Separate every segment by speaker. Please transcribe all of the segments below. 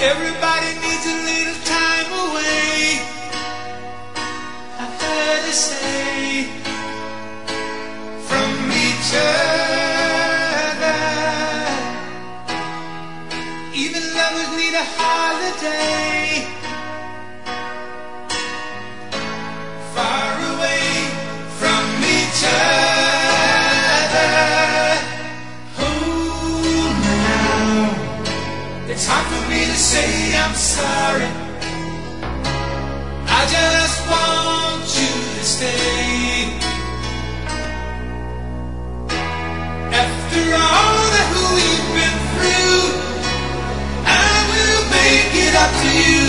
Speaker 1: Everybody needs a little time away. I've heard it say from each other. Even lovers need a holiday. Far away from each other. Oh, now it's hard for me to say I'm sorry. I just want you to stay. After all that we've been through, I will make it up to you.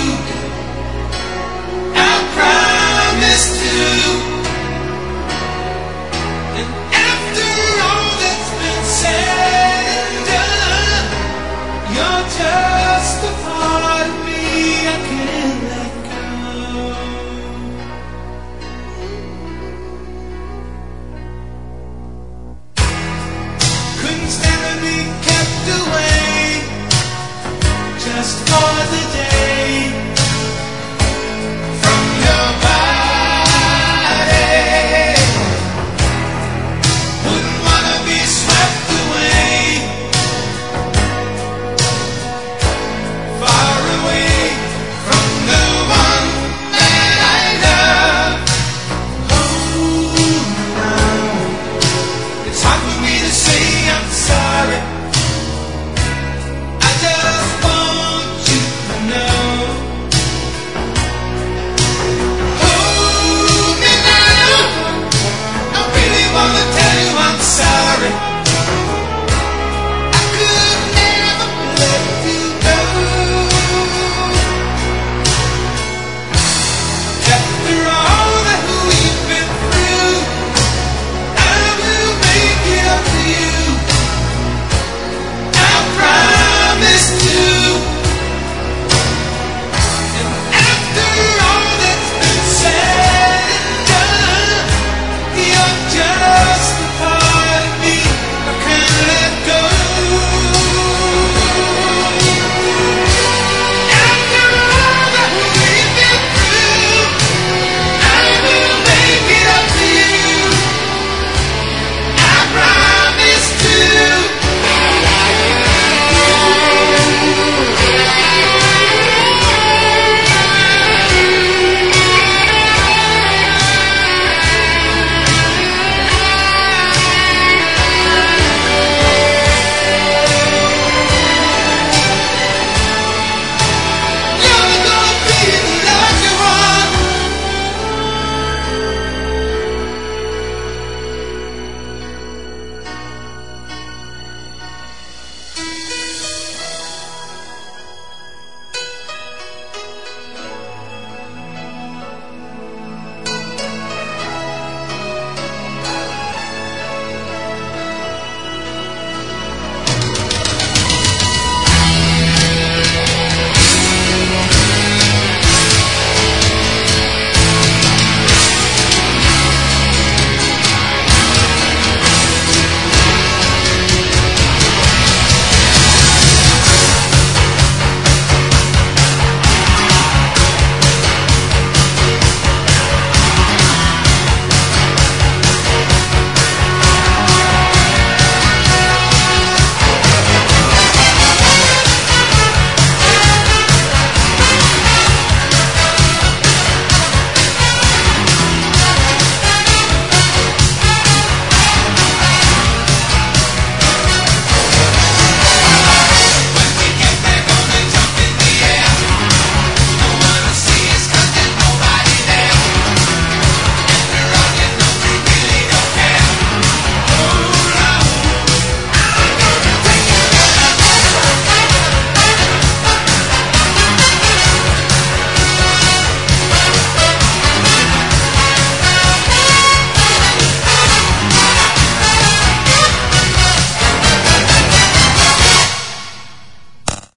Speaker 1: I promise to. And after all that's been said and done, you're just a part of me I can't let go. Couldn't stand to be kept away just for the day.